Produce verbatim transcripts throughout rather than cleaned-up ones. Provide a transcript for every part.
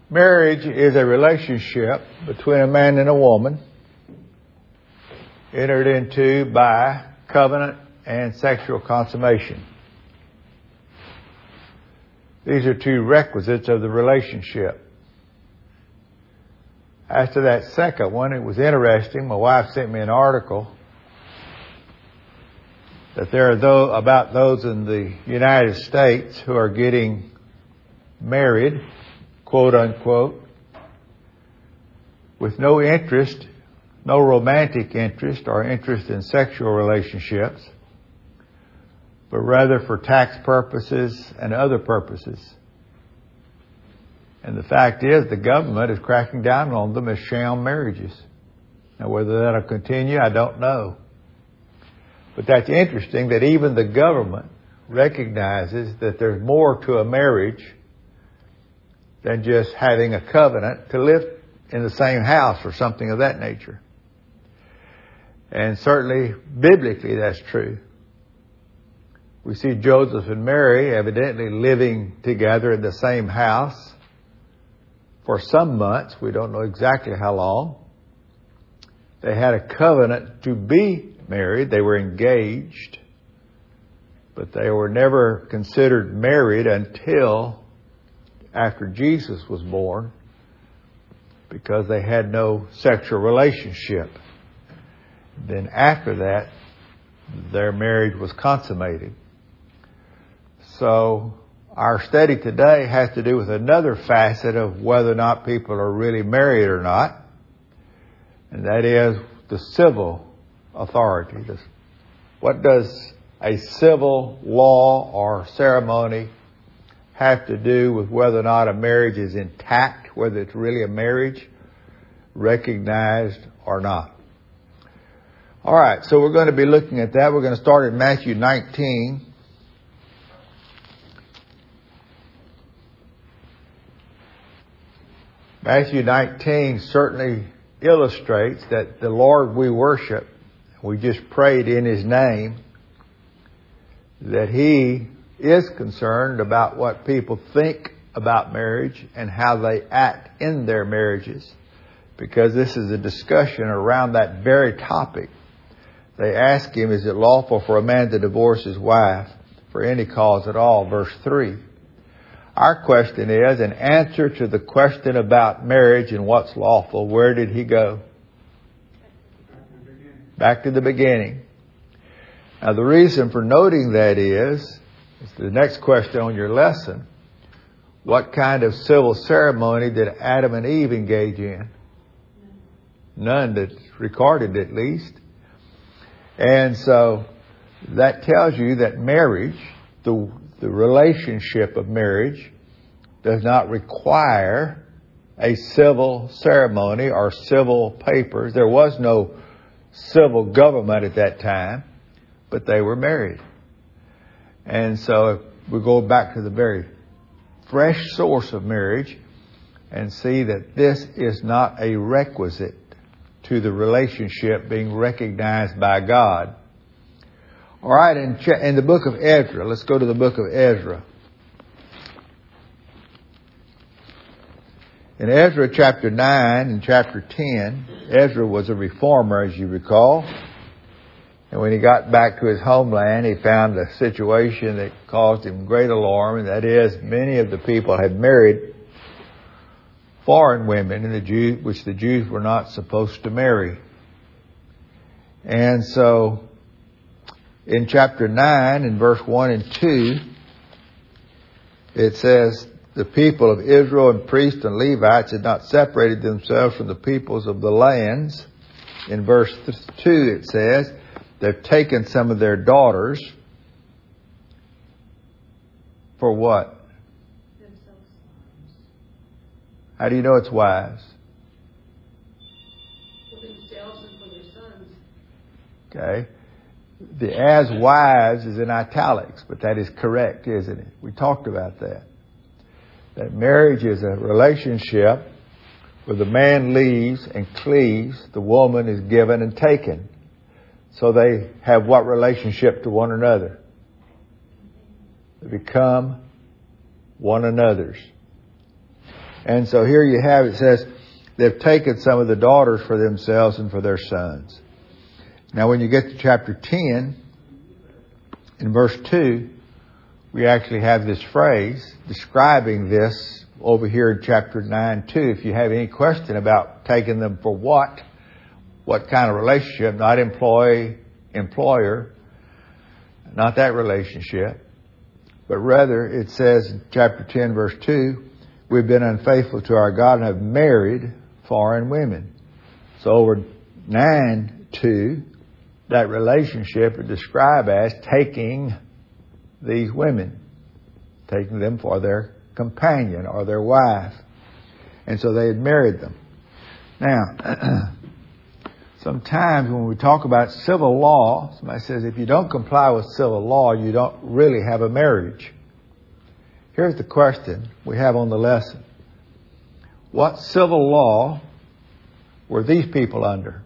Marriage is a relationship between a man and a woman entered into by covenant and sexual consummation. These are two requisites of the relationship. As to that second one, it was interesting. My wife sent me an article that there are those, about those in the United States who are getting married, quote unquote, with no interest, no romantic interest or interest in sexual relationships, but rather for tax purposes and other purposes. And the fact is, the government is cracking down on them as sham marriages. Now, whether that'll continue, I don't know. But that's interesting that even the government recognizes that there's more to a marriage than just having a covenant to live in the same house or something of that nature. And certainly, biblically, that's true. We see Joseph and Mary evidently living together in the same house for some months. We don't know exactly how long. They had a covenant to be married. They were engaged, but they were never considered married until after Jesus was born, because they had no sexual relationship. Then after that, their marriage was consummated. So our study today has to do with another facet of whether or not people are really married or not, and that is the civil authority. What does a civil law or ceremony have to do with whether or not a marriage is intact, whether it's really a marriage, recognized or not? All right, so we're going to be looking at that. We're going to start in Matthew nineteen. Matthew nineteen certainly illustrates that the Lord we worship, we just prayed in His name, that He is concerned about what people think about marriage and how they act in their marriages, because this is a discussion around that very topic. They ask Him, is it lawful for a man to divorce his wife for any cause at all? Verse three. Our question is, in answer to the question about marriage and what's lawful, where did He go? Back to the beginning. Now, the reason for noting that is, is the next question on your lesson. What kind of civil ceremony did Adam and Eve engage in? None that's recorded, at least. And so that tells you that marriage, the, the relationship of marriage, does not require a civil ceremony or civil papers. There was no civil government at that time, but they were married. And so if we go back to the very fresh source of marriage and see that this is not a requisite to the relationship being recognized by God. All right, in, in the book of Ezra, let's go to the book of Ezra. In Ezra chapter nine and chapter ten, Ezra was a reformer, as you recall. And when he got back to his homeland, he found a situation that caused him great alarm, and that is many of the people had married foreign women, in the Jew, which the Jews were not supposed to marry. And so, in chapter nine, in verse one and two, it says, the people of Israel and priests and Levites had not separated themselves from the peoples of the lands. In verse two, it says, they've taken some of their daughters for what? How do you know it's wives? For themselves and for their sons. Okay. The as wives is in italics, but that is correct, isn't it? We talked about that. That marriage is a relationship where the man leaves and cleaves, the woman is given and taken. So they have what relationship to one another? They become one another's. And so here you have, it says, they've taken some of the daughters for themselves and for their sons. Now when you get to chapter ten, in verse two, we actually have this phrase describing this over here in chapter nine too. If you have any question about taking them for what, what kind of relationship, not employee, employer, not that relationship, but rather it says in chapter ten verse two, we've been unfaithful to our God and have married foreign women. So over nine two, that relationship is described as taking these women, taking them for their companion or their wife. And so they had married them. Now, sometimes when we talk about civil law, somebody says if you don't comply with civil law, you don't really have a marriage. Here's the question we have on the lesson. What civil law were these people under?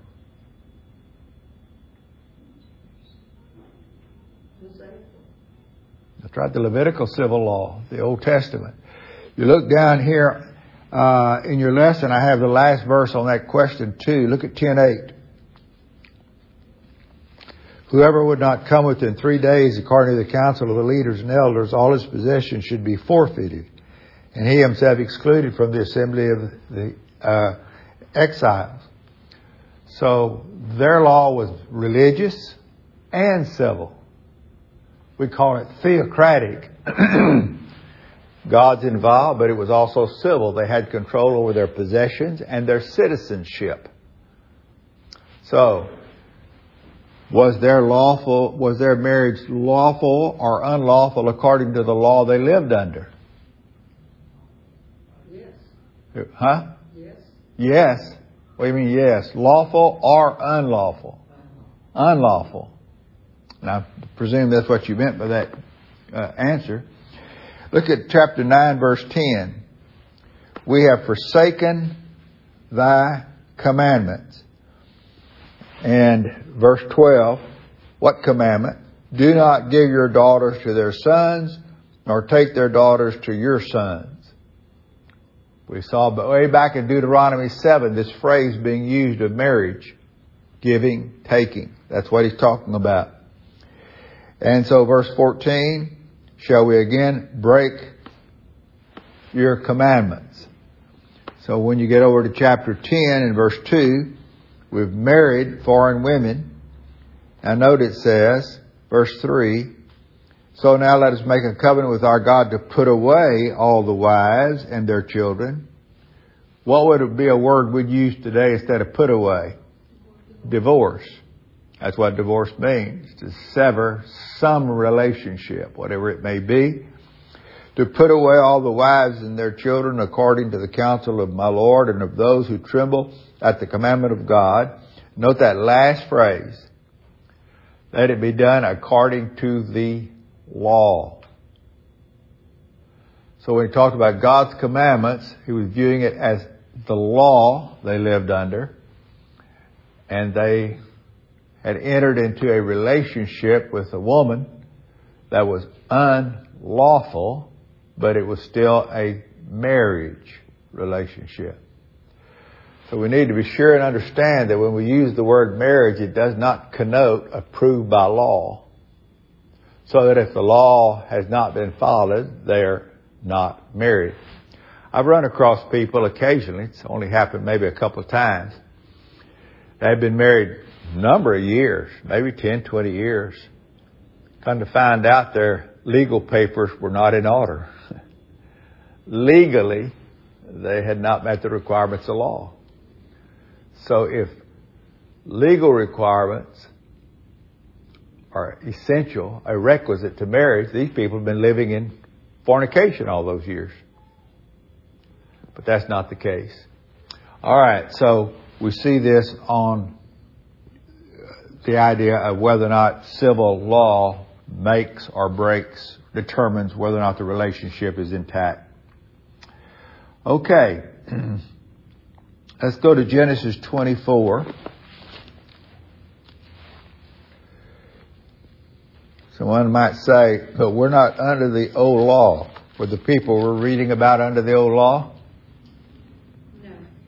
That's right, the Levitical civil law, the Old Testament. You look down here uh, in your lesson, I have the last verse on that question too. Look at ten eight. Whoever would not come within three days, according to the counsel of the leaders and elders, all his possessions should be forfeited, and he himself excluded from the assembly of the uh, exiles. So their law was religious and civil. We call it theocratic. God's involved, but it was also civil. They had control over their possessions and their citizenship. So, was their lawful, was their marriage lawful or unlawful according to the law they lived under? Yes. Huh? Yes. Yes. What do you mean yes? Lawful or unlawful? Unlawful. And I presume that's what you meant by that uh, answer. Look at chapter nine, verse ten. We have forsaken thy commandments. And verse twelve, what commandment? Do not give your daughters to their sons, nor take their daughters to your sons. We saw way back in Deuteronomy seven this phrase being used of marriage. Giving, taking. That's what he's talking about. And so verse fourteen, shall we again break your commandments? So when you get over to chapter ten and verse two, we've married foreign women. Now note it says, verse three, so now let us make a covenant with our God to put away all the wives and their children. What would it be a word we'd use today instead of put away? Divorce. That's what divorce means, to sever some relationship, whatever it may be. To put away all the wives and their children according to the counsel of my Lord and of those who tremble at the commandment of God. Note that last phrase. Let it be done according to the law. So when he talked about God's commandments, he was viewing it as the law they lived under. And they had entered into a relationship with a woman that was unlawful, but it was still a marriage relationship. So we need to be sure and understand that when we use the word marriage, it does not connote approved by law. So that if the law has not been followed, they're not married. I've run across people occasionally, it's only happened maybe a couple of times. They've been married a number of years, maybe ten, twenty years. Come to find out their legal papers were not in order. Legally, they had not met the requirements of law. So if legal requirements are essential, a requisite to marriage, these people have been living in fornication all those years. But that's not the case. All right, so we see this on the idea of whether or not civil law makes or breaks, determines whether or not the relationship is intact. Okay. Let's go to Genesis twenty-four. Someone might say, but we're not under the old law. Were the people we're reading about under the old law?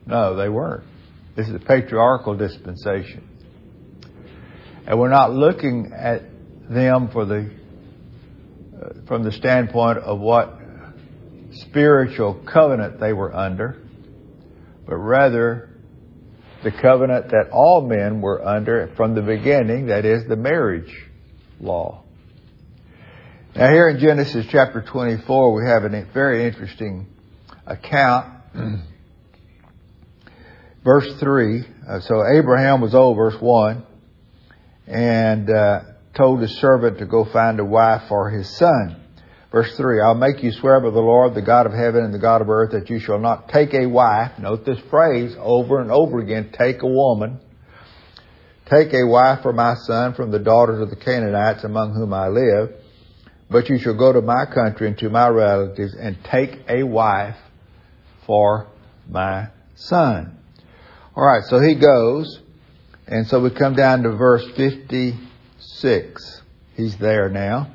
No, they weren't. This is a patriarchal dispensation. And we're not looking at them for the uh, from the standpoint of what spiritual covenant they were under, but rather the covenant that all men were under from the beginning, that is the marriage law. Now here in Genesis chapter twenty-four, we have a very interesting account. Verse three, uh, so Abraham was old, verse one, and uh, told his servant to go find a wife for his son. Verse three, I'll make you swear by the Lord, the God of heaven and the God of earth, that you shall not take a wife. Note this phrase over and over again, take a woman. Take a wife for my son from the daughters of the Canaanites among whom I live. But you shall go to my country and to my relatives and take a wife for my son. All right, so he goes. And so we come down to verse fifty-six. He's there now.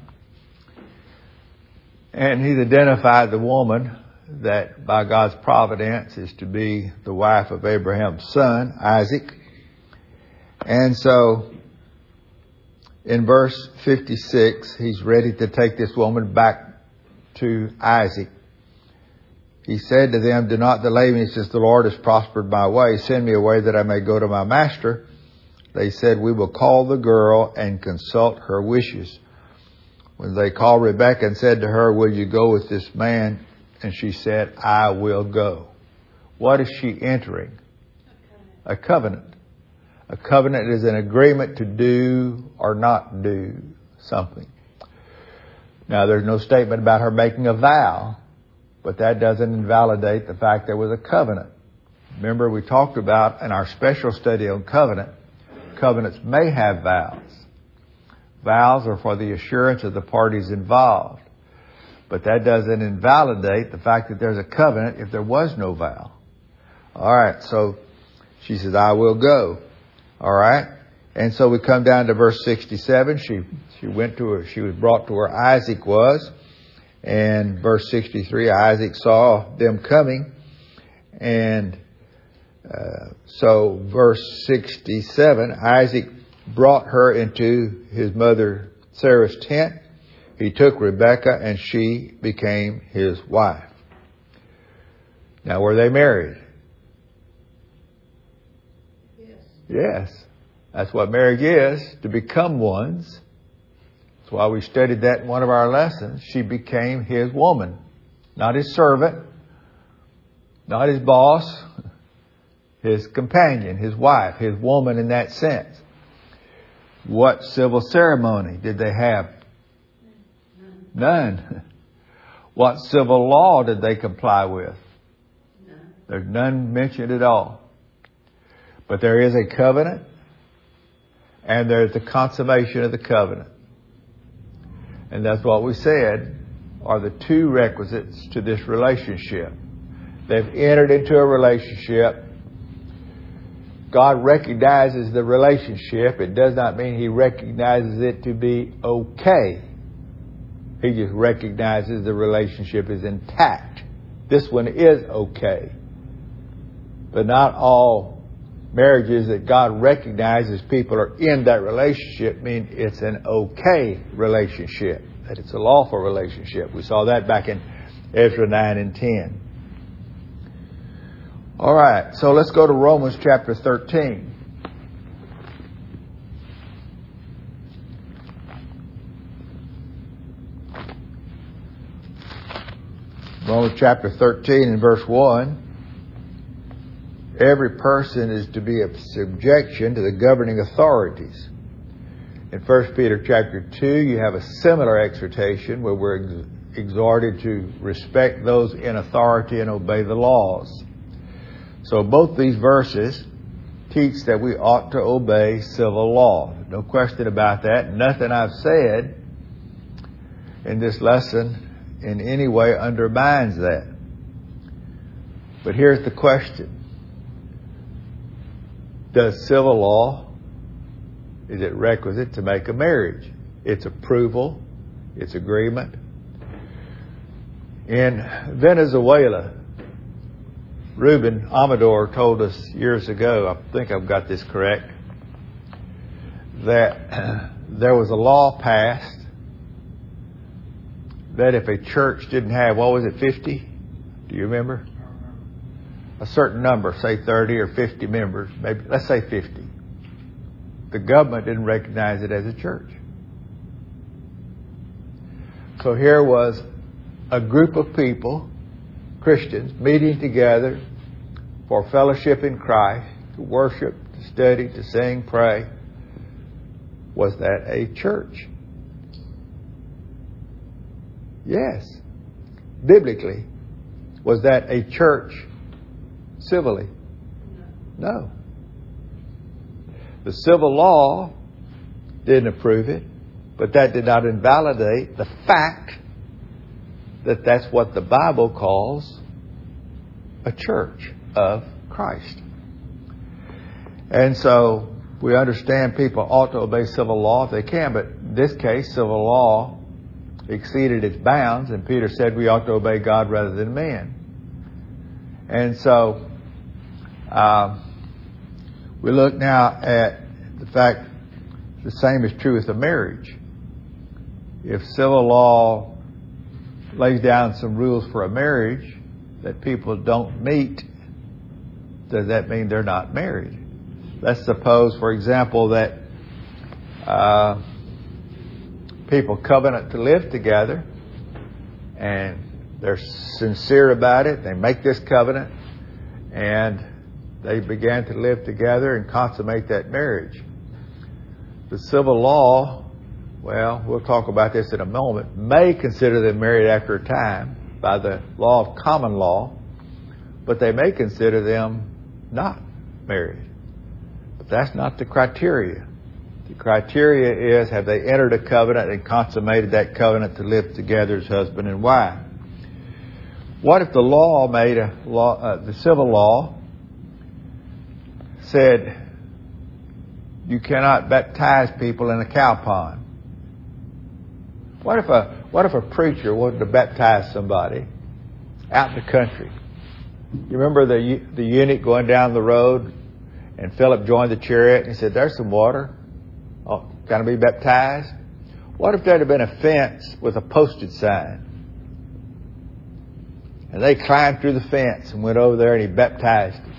And he's identified the woman that by God's providence is to be the wife of Abraham's son, Isaac. And so in verse fifty-six, he's ready to take this woman back to Isaac. He said to them, do not delay me, since the Lord has prospered my way. Send me away that I may go to my master. They said, we will call the girl and consult her wishes. When they called Rebekah and said to her, will you go with this man? And she said, I will go. What is she entering? A covenant. A covenant is an agreement to do or not do something. Now, there's no statement about her making a vow, but that doesn't invalidate the fact there was a covenant. Remember, we talked about in our special study on covenant, covenants may have vows. Vows are for the assurance of the parties involved. But that doesn't invalidate the fact that there's a covenant if there was no vow. All right, so she says, I will go. All right. And so we come down to verse sixty-seven. She she went to her, she was brought to where Isaac was. And verse sixty-three, Isaac saw them coming. And uh, so verse sixty-seven, Isaac brought her into his mother Sarah's tent. He took Rebekah and she became his wife. Now, were they married? Yes. Yes. That's what marriage is, to become one's. That's why we studied that in one of our lessons. She became his woman. Not his servant. Not his boss. His companion, his wife, his woman in that sense. What civil ceremony did they have? None. None. What civil law did they comply with? None. There's none mentioned at all. But there is a covenant, and there's the consummation of the covenant. And that's what we said are the two requisites to this relationship. They've entered into a relationship. God recognizes the relationship. It does not mean He recognizes it to be okay. He just recognizes the relationship is intact. This one is okay. But not all marriages that God recognizes people are in that relationship mean it's an okay relationship, that it's a lawful relationship. We saw that back in Ezra nine and ten. All right, so let's go to Romans chapter thirteen. Romans chapter thirteen and verse one. Every person is to be of subjection to the governing authorities. In First Peter chapter two, you have a similar exhortation where we're ex- exhorted to respect those in authority and obey the laws. So both these verses teach that we ought to obey civil law. No question about that. Nothing I've said in this lesson in any way undermines that. But here's the question. Does civil law, is it requisite to make a marriage? It's approval. It's agreement. In Venezuela, Reuben Amador told us years ago, I think I've got this correct, that there was a law passed that if a church didn't have, what was it, fifty? Do you remember? A certain number, say thirty or fifty members, maybe, let's say fifty. The government didn't recognize it as a church. So here was a group of people, Christians, meeting together for fellowship in Christ, to worship, to study, to sing, pray. Was that a church? Yes. Biblically, was that a church civilly? No. The civil law didn't approve it, but that did not invalidate the fact that that's what the Bible calls a church of Christ. And so we understand people ought to obey civil law if they can, but in this case, civil law exceeded its bounds, and Peter said we ought to obey God rather than man. And so uh, we look now at the fact the same is true with a marriage. If civil law lays down some rules for a marriage that people don't meet, does that mean they're not married? Let's suppose, for example, that uh, people covenant to live together and they're sincere about it. They make this covenant and they began to live together and consummate that marriage. The civil law, well, we'll talk about this in a moment, may consider them married after a time by the law of common law, but they may consider them not married. But that's not the criteria. The criteria is, have they entered a covenant and consummated that covenant to live together as husband and wife? What if the law made a law, uh, the civil law said you cannot baptize people in a cow pond? What if a what if a preacher wanted to baptize somebody out in the country? You remember the the eunuch going down the road, and Philip joined the chariot, and he said, "There's some water. Oh, can I be baptized?" What if there had been a fence with a posted sign, and they climbed through the fence and went over there, and he baptized him?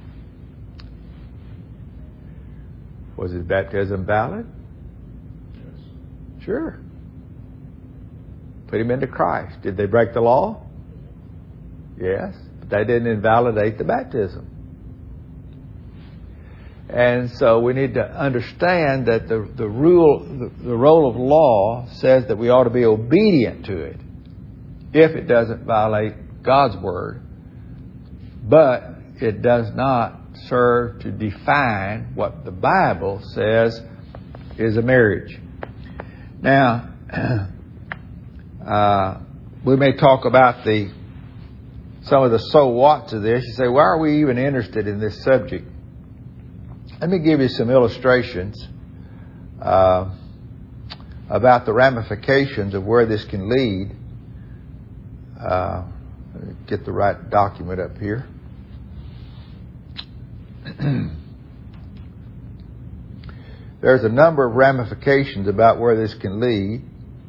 Was his baptism valid? Yes. Sure. Put him into Christ. Did they break the law? Yes. But they didn't invalidate the baptism. And so we need to understand that the, the rule, the, the role of law says that we ought to be obedient to it if it doesn't violate God's word. But it does not serve to define what the Bible says is a marriage. Now, uh, we may talk about the some of the so whats of this. You say, why are we even interested in this subject? Let me give you some illustrations uh, about the ramifications of where this can lead. Uh, get the right document up here. There's a number of ramifications about where this can lead.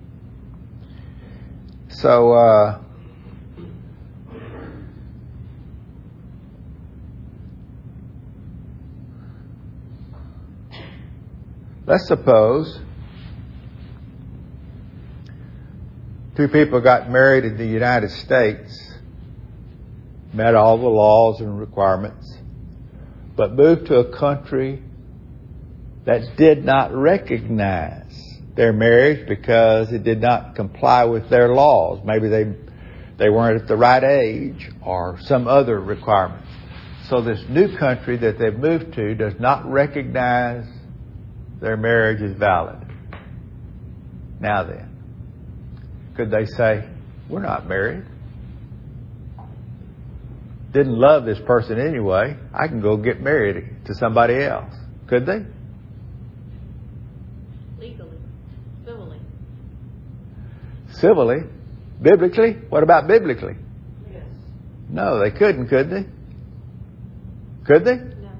So, uh, let's suppose two people got married in the United States, met all the laws and requirements, but moved to a country that did not recognize their marriage because it did not comply with their laws. Maybe they they weren't at the right age or some other requirement. So this new country that they've moved to does not recognize their marriage as valid. Now then, could they say, we're not married? Didn't love this person anyway. I can go get married to somebody else. Could they? Legally. Civilly. Civilly? Biblically? What about biblically? Yes. No, they couldn't, could they? Could they? No.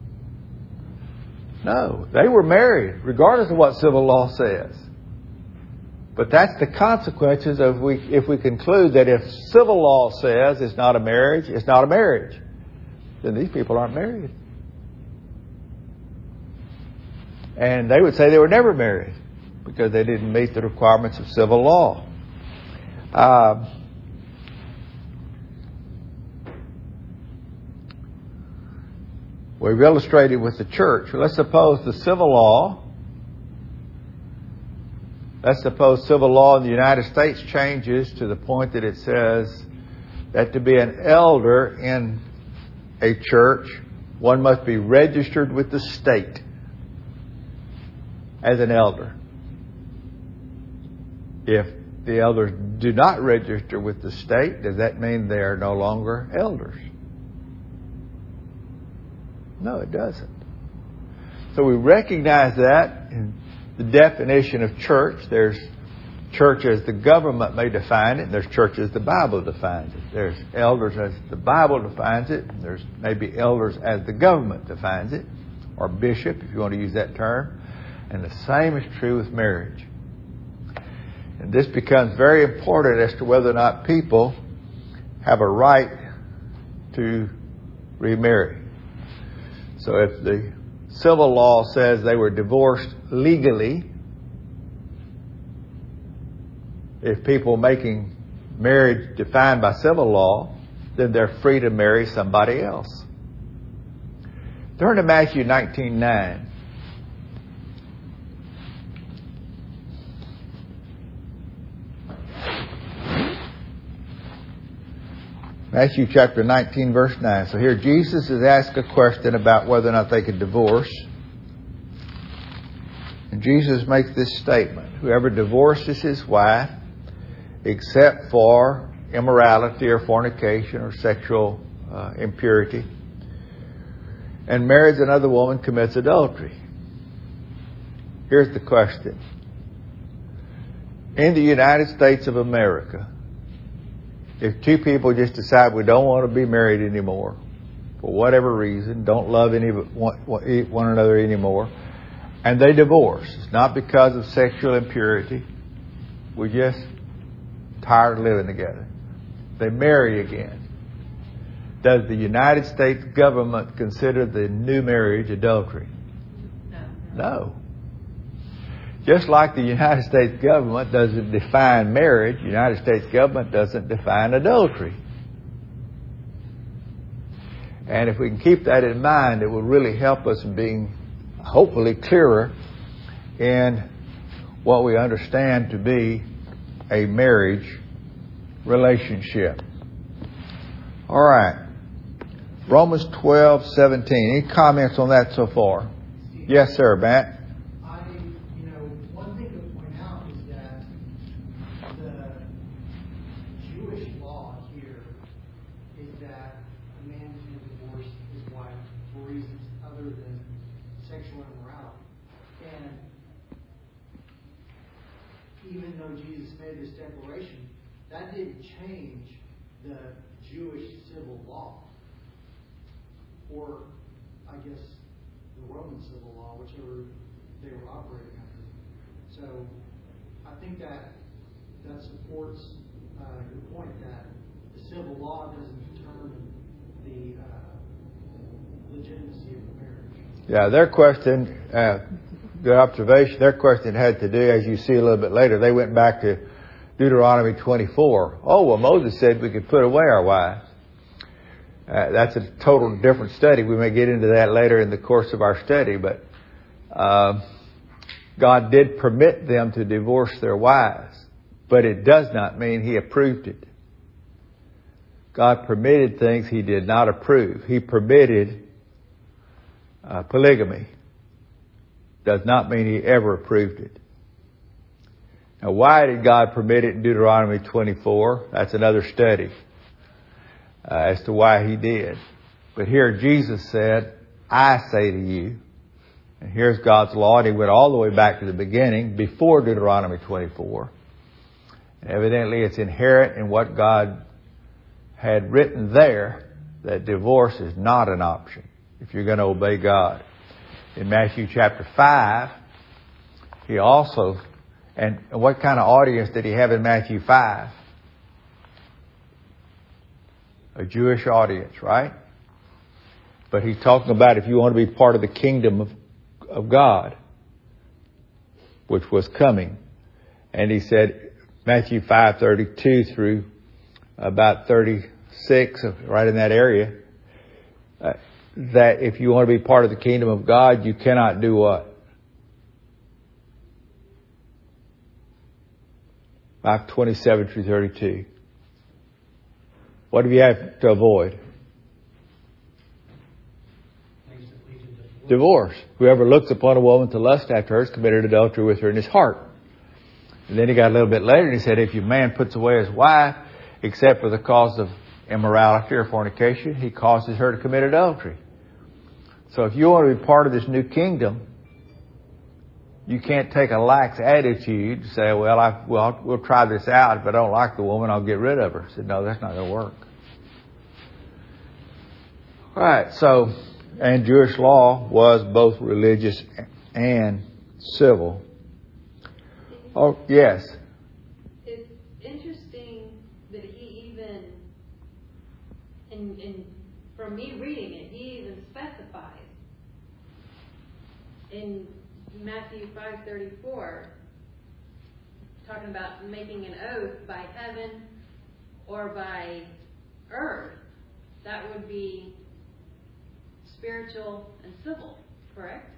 No. They were married, regardless of what civil law says. But that's the consequences of we, if we conclude that if civil law says it's not a marriage, it's not a marriage, then these people aren't married. And they would say they were never married because they didn't meet the requirements of civil law. Uh, we've illustrated with the church. Let's suppose the civil law Let's suppose civil law in the United States changes to the point that it says that to be an elder in a church, one must be registered with the state as an elder. If the elders do not register with the state, does that mean they are no longer elders? No, it doesn't. So we recognize that in the definition of church. There's church as the government may define it, and there's church as the Bible defines it. There's elders as the Bible defines it, and there's maybe elders as the government defines it, or bishop, if you want to use that term. And the same is true with marriage. And this becomes very important as to whether or not people have a right to remarry. So if the civil law says they were divorced legally, if people making marriage defined by civil law, then they're free to marry somebody else. Turn to Matthew nineteen nine. Matthew chapter nineteen, verse nine. So here Jesus is asked a question about whether or not they could divorce. And Jesus makes this statement: whoever divorces his wife, except for immorality or fornication or sexual uh, impurity, and marries another woman, commits adultery. Here's the question. In the United States of America, if two people just decide we don't want to be married anymore, for whatever reason, don't love any one, one another anymore, and they divorce, it's not because of sexual impurity, we're just tired of living together, they marry again, does the United States government consider the new marriage adultery? No. No. Just like the United States government doesn't define marriage, the United States government doesn't define adultery. And if we can keep that in mind, it will really help us in being hopefully clearer in what we understand to be a marriage relationship. All right. Romans twelve seventeen. Any comments on that so far? Yes, sir, Matt. Even though Jesus made this declaration, that didn't change the Jewish civil law, or I guess the Roman civil law, whichever they were operating under. So I think that that supports uh, your point that the civil law doesn't determine the uh, legitimacy of the marriage. Yeah, their question, uh, good observation, their question had to do, as you see a little bit later, they went back to Deuteronomy twenty-four. Oh, well, Moses said we could put away our wives. Uh, that's a total different study. We may get into that later in the course of our study, but uh, God did permit them to divorce their wives, but it does not mean He approved it. God permitted things He did not approve. He permitted uh, polygamy. Does not mean He ever approved it. Now, why did God permit it in Deuteronomy twenty-four? That's another study uh, as to why He did. But here Jesus said, I say to you, and here's God's law, and He went all the way back to the beginning, before Deuteronomy twenty-four. And evidently it's inherent in what God had written there, that divorce is not an option. if you're going to obey God. In Matthew chapter five, he also, and what kind of audience did he have in Matthew five? A Jewish audience, right? But he's talking about if you want to be part of the kingdom of, of God, which was coming. And he said, Matthew five thirty-two through about thirty-six, right in that area, uh, that if you want to be part of the kingdom of God, you cannot do what? five twenty-seven through thirty-two. What do you have to avoid? Divorce. Whoever looks upon a woman to lust after her has committed adultery with her in his heart. And then he got a little bit later and he said, if your man puts away his wife, except for the cause of immorality or fornication, he causes her to commit adultery. So if you want to be part of this new kingdom, you can't take a lax attitude and say, well, I, well, we'll try this out. If I don't like the woman, I'll get rid of her. I said, no, that's not going to work. All right, so, and Jewish law was both religious and civil. Oh, yes. It's interesting that he even, in, in, from me reading it, he even specifies in Matthew five thirty-four, talking about making an oath by heaven or by earth. That would be spiritual and civil, correct?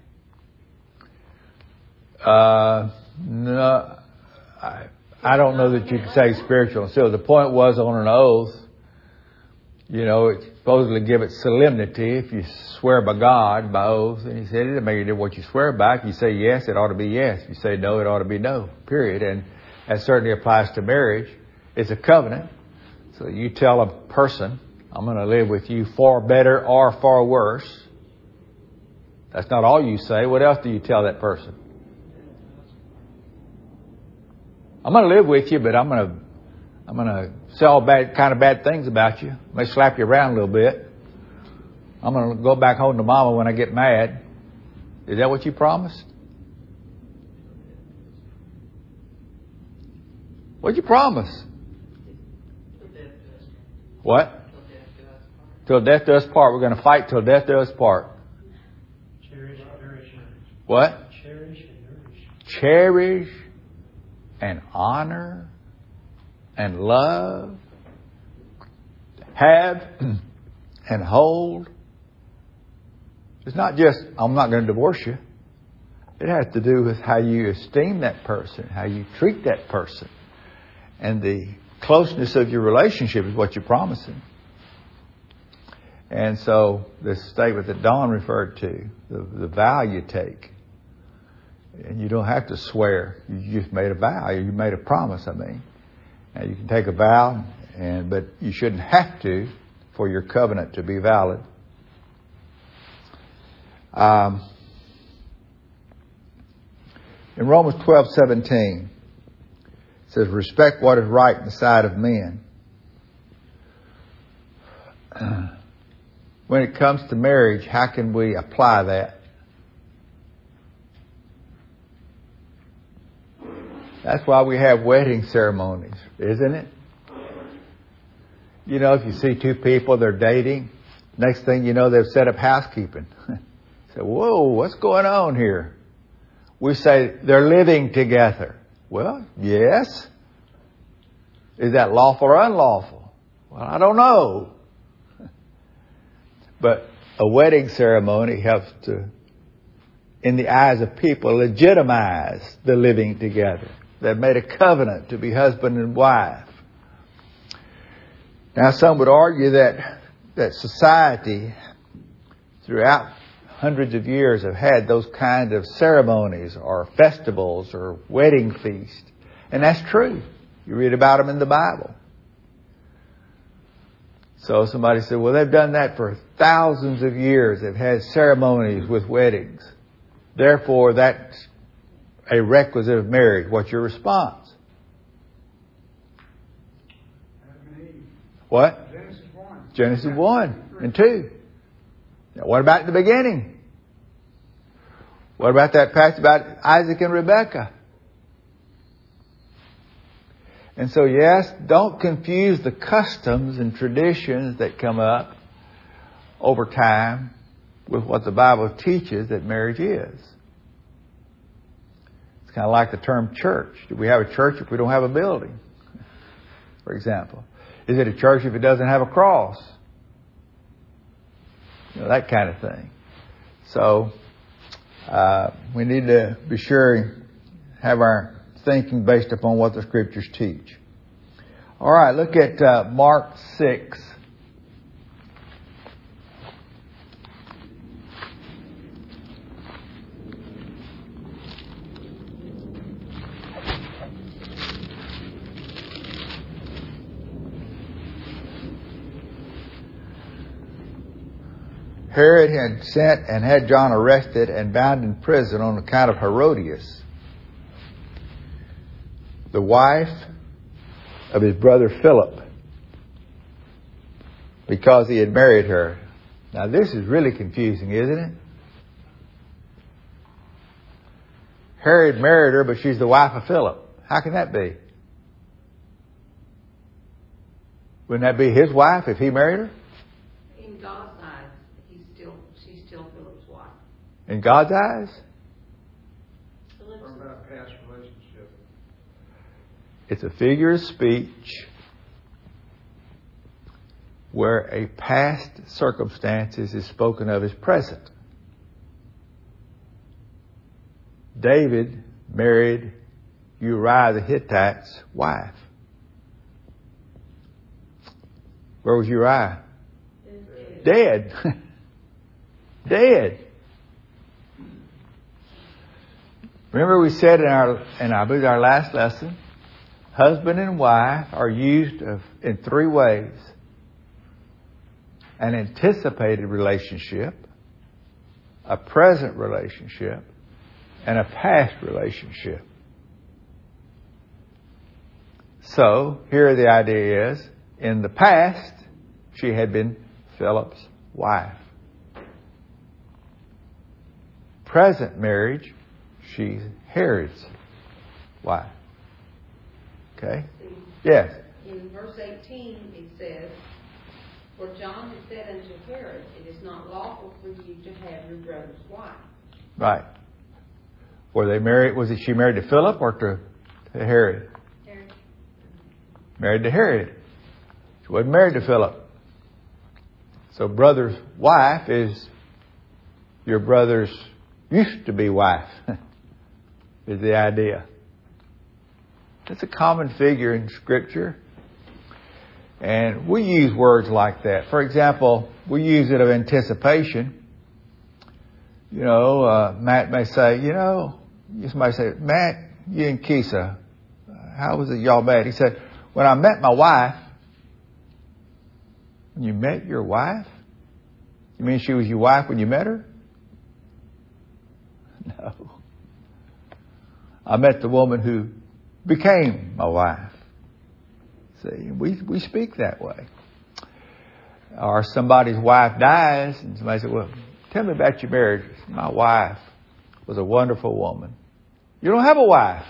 Uh, no, I, I don't know that you can say spiritual and civil. The point was on an oath, you know, it's supposedly give it solemnity. If you swear by God, by oath, and he said it doesn't matter what you swear by. If you say yes, it ought to be yes. If you say no, it ought to be no, period. And that certainly applies to marriage. It's a covenant. So you tell a person, I'm going to live with you for better or for worse. That's not all you say. What else do you tell that person? I'm going to live with you, but I'm going to I'm going to say all bad kind of bad things about you. I may slap you around a little bit. I'm going to go back home to mama when I get mad. Is that what you promised? What'd you promise? What? Till death do us part. We're going to fight till death do us part. Cherish and nourish. What? Cherish and nourish. Cherish and honor and love. Have and hold. It's not just, I'm not going to divorce you. It has to do with how you esteem that person, how you treat that person. And the closeness of your relationship is what you're promising. And so this statement that Don referred to, the, the vow you take, and you don't have to swear. You just made a vow. You made a promise, I mean. Now you can take a vow, and but you shouldn't have to for your covenant to be valid. Um, in Romans twelve seventeen, it says, respect what is right in the sight of men. When it comes to marriage, how can we apply that? That's why we have wedding ceremonies, isn't it? You know, if you see two people, they're dating, next thing you know, they've set up housekeeping. Say, whoa, what's going on here? We say they're living together. Well, yes. Is that lawful or unlawful? Well, I don't know. But a wedding ceremony helps to, in the eyes of people, legitimize the living together. They've made a covenant to be husband and wife. Now, some would argue that that society, throughout hundreds of years, have had those kind of ceremonies or festivals or wedding feasts. And that's true. You read about them in the Bible. So somebody said, well, they've done that for thousands of years. They've had ceremonies with weddings. Therefore, that's a requisite of marriage. What's your response? What? Genesis one. Genesis one and two. Now, what about the beginning? What about that passage about Isaac and Rebekah? And so, yes, don't confuse the customs and traditions that come up over time with what the Bible teaches that marriage is. It's kind of like the term church. Do we have a church if we don't have a building? For example. Is it a church if it doesn't have a cross? You know, that kind of thing. So, uh, we need to be sure and have our thinking based upon what the Scriptures teach. All right, look at uh, Mark six. Herod had sent and had John arrested and bound in prison on account of Herodias, the wife of his brother Philip, because he had married her. Now this is really confusing, isn't it? Herod married her, but she's the wife of Philip. How can that be? Wouldn't that be his wife if he married her? In God's eyes, he's still, she's still Philip's wife. In God's eyes? Or about past relationship. It's a figure of speech where a past circumstances is spoken of as present. David married Uriah the Hittite's wife. Where was Uriah? Dead. Dead. Remember we said in our, in I believe our last lesson, husband and wife are used of, in three ways. An anticipated relationship, a present relationship, and a past relationship. So, here the idea is, in the past, she had been Philip's wife. Present marriage, she's Herod's wife. Okay? Yes? In verse eighteen, it says, "For John had said unto Herod, it is not lawful for you to have your brother's wife." Right. Were they married? Was it she married to Philip or to, to Herod? Herod. Married to Herod. She wasn't married to Philip. So brother's wife is your brother's used to be wife, is the idea. It's a common figure in Scripture. And we use words like that. For example, we use it of anticipation. You know, uh, Matt may say, you know, somebody say, Matt, you and Kisa, how was it y'all met? He said, when I met my wife. When you met your wife? You mean she was your wife when you met her? No. I met the woman who became my wife. See, we, we speak that way. Or somebody's wife dies and somebody says, well, tell me about your marriage. My wife was a wonderful woman. You don't have a wife.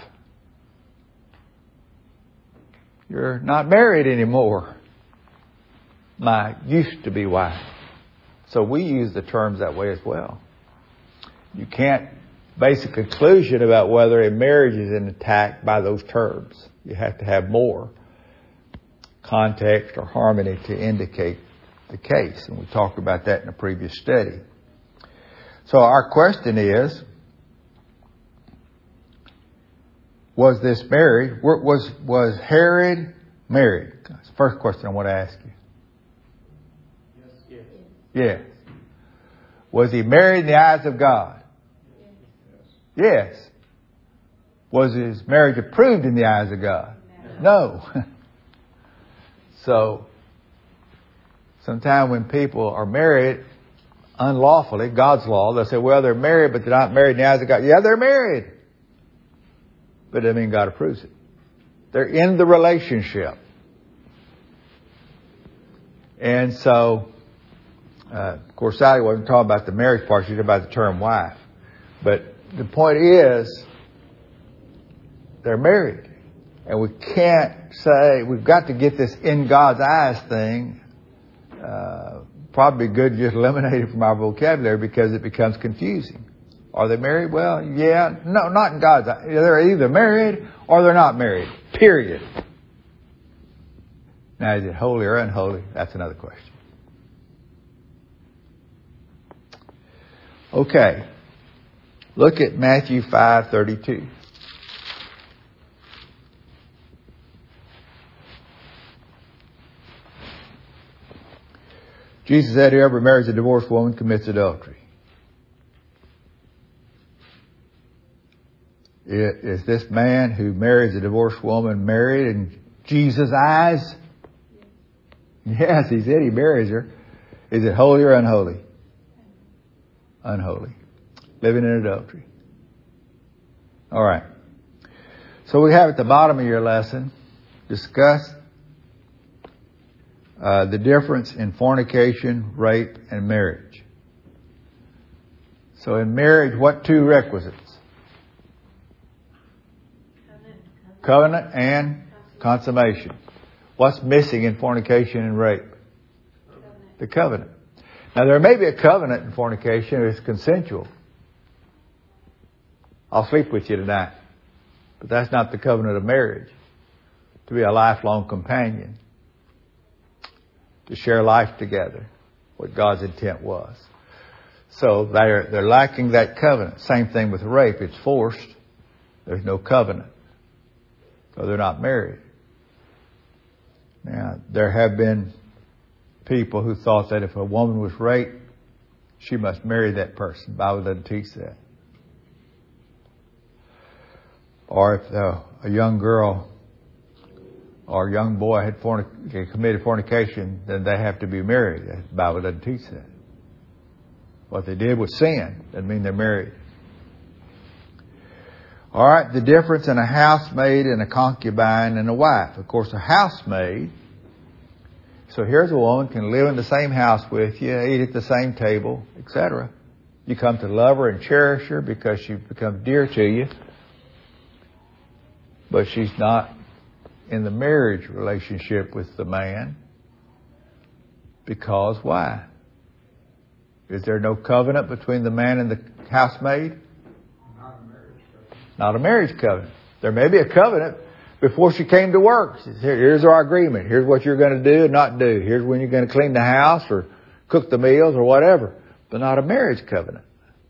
You're not married anymore. My used to be wife. So we use the terms that way as well. You can't base a conclusion about whether a marriage is intact by those terms. You have to have more context or harmony to indicate the case. And we talked about that in a previous study. So our question is, was this married? Was, was Herod married? That's the first question I want to ask you. Yes. Yes. Was he married in the eyes of God? Yes. Was his marriage approved in the eyes of God? No. no. So, sometimes when people are married unlawfully, God's law, they'll say, well, they're married, but they're not married in the eyes of God. Yeah, they're married. But it doesn't mean God approves it. They're in the relationship. And so, Uh, of course, Sally wasn't talking about the marriage part. She was about the term wife. But the point is, they're married. And we can't say, we've got to get this in God's eyes thing. Uh, probably good to just eliminate it from our vocabulary because it becomes confusing. Are they married? Well, yeah. No, not in God's eyes. They're either married or they're not married. Period. Now, is it holy or unholy? That's another question. Okay. Look at Matthew five thirty-two. Jesus said, whoever marries a divorced woman commits adultery. Is this man who marries a divorced woman married in Jesus' eyes? Yes, he said he marries her. Is it holy or unholy? Unholy. Living in adultery. All right. So we have at the bottom of your lesson, discuss uh, the difference in fornication, rape, and marriage. So in marriage, what two requisites? Covenant and consummation. What's missing in fornication and rape? The covenant. Now there may be a covenant in fornication if it's consensual. I'll sleep with you tonight. But that's not the covenant of marriage. To be a lifelong companion. To share life together. What God's intent was. So they're, they're lacking that covenant. Same thing with rape. It's forced. There's no covenant. So they're not married. Now, there have been people who thought that if a woman was raped, she must marry that person. The Bible doesn't teach that. Or if uh, a young girl or a young boy had fornic- committed fornication, then they have to be married. The Bible doesn't teach that. What they did was sin. Doesn't mean they're married. All right, the difference in a housemaid and a concubine and a wife. Of course, a housemaid, so here's a woman can live in the same house with you, eat at the same table, et cetera. You come to love her and cherish her because she becomes dear to you. But she's not in the marriage relationship with the man. Because why? Is there no covenant between the man and the housemaid? Not a marriage covenant. There may be a covenant before she came to work. She said, here's our agreement. Here's what you're going to do and not do. Here's when you're going to clean the house or cook the meals or whatever. But not a marriage covenant.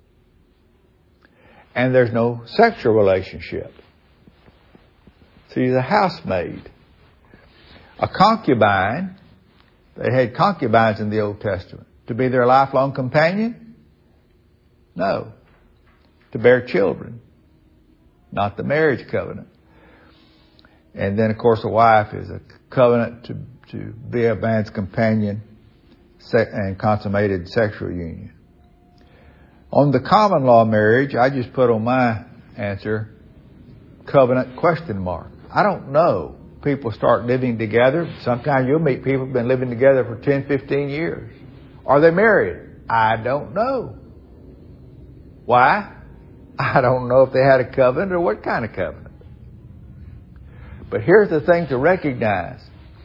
And there's no sexual relationship. So she's a housemaid. A concubine, they had concubines in the Old Testament. To be their lifelong companion? No. To bear children. Not the marriage covenant. And then, of course, a wife is a covenant to, to be a man's companion and consummated sexual union. On the common law marriage, I just put on my answer, covenant question mark. I don't know. People start living together. Sometimes you'll meet people who've been living together for ten, fifteen years. Are they married? I don't know. Why? I don't know if they had a covenant or what kind of covenant. But here's the thing to recognize.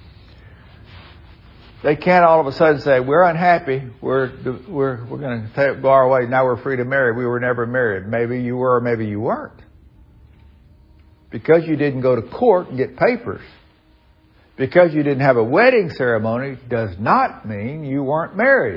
They can't all of a sudden say, we're unhappy. We're, we're, we're going to go our way. Now we're free to marry. We were never married. Maybe you were or maybe you weren't. Because you didn't go to court and get papers. Because you didn't have a wedding ceremony does not mean you weren't married.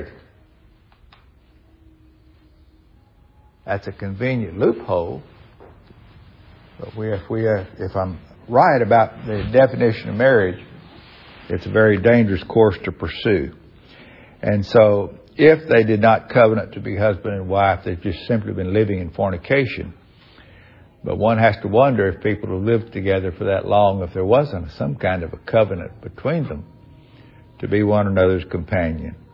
That's a convenient loophole. But we, if we, uh, if I'm right about the definition of marriage, it's a very dangerous course to pursue. And so, if they did not covenant to be husband and wife, they've just simply been living in fornication. But one has to wonder if people who lived together for that long, if there wasn't some kind of a covenant between them to be one another's companion.